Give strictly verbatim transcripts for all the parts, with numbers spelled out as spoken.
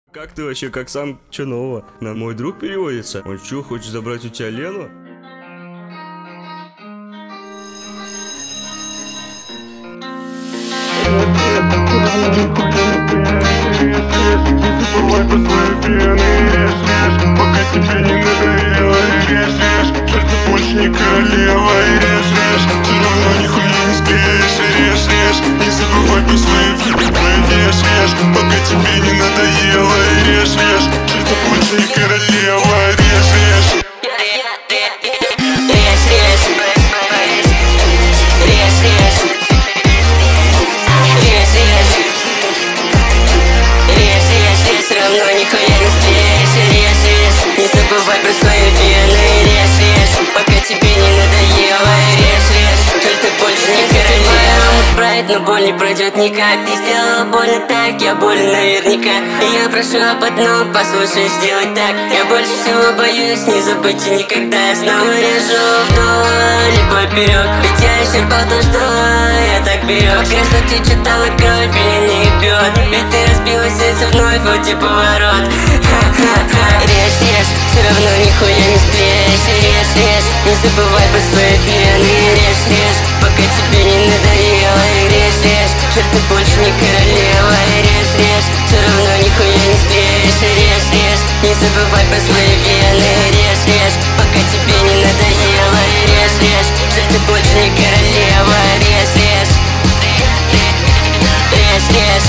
Как ты вообще, как сам чё нового? На мой друг переводится? Он чё, хочет забрать у тебя Лену? Пока тебе не надоело, режь, режь. Жаль, ты больше не королева, режь, режь. Все равно нихуя не склеишь, режь, режь. Не забывай про свои флипы, режь, режь. Пока тебе не надоело, режь, режь. Жаль, ты больше не королева, режь, режь. Но нихуя не склеишь, режь, режь. Не забывай про свои вены, режь, режь. Пока тебе не надоело, режь, режь. Жаль, ты больше не королева. Спрайт, но боль не пройдет никак. Ты сделала больно так, я болен наверняка. И я прошу об одном, послушай, сделай так. Я больше всего боюсь не забыть и никогда. Я снова режу вдоль и поперек. Ведь я исчерпал то, что я так берег. Пока ты читала кровь, меня не ебет. Ведь ты разбила сердце вновь, вот и поворот. Ха-ха-ха. Режь, режь, все равно нихуя не склеишь. Режь, режь, не забывай про свои вены. Режь, режь, пока тебе не надоело. Режь, режь, жаль, ты больше не королева. Режь, режь, все равно нихуя не склеишь. Режь, режь, не забывай про свои вены. Режь, режь, пока тебе не надоело. Режь, режь, жаль, ты больше не королева. Режь, режь, режь, режь.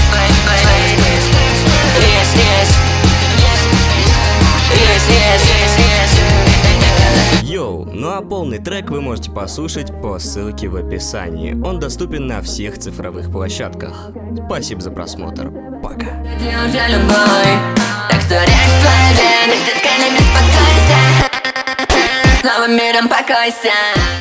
Йоу, ну а полный трек вы можете послушать по ссылке в описании. Он доступен на всех цифровых площадках. Спасибо за просмотр. Пока. Так что режь свои вены, детками беспокойся. С новым миром покойся.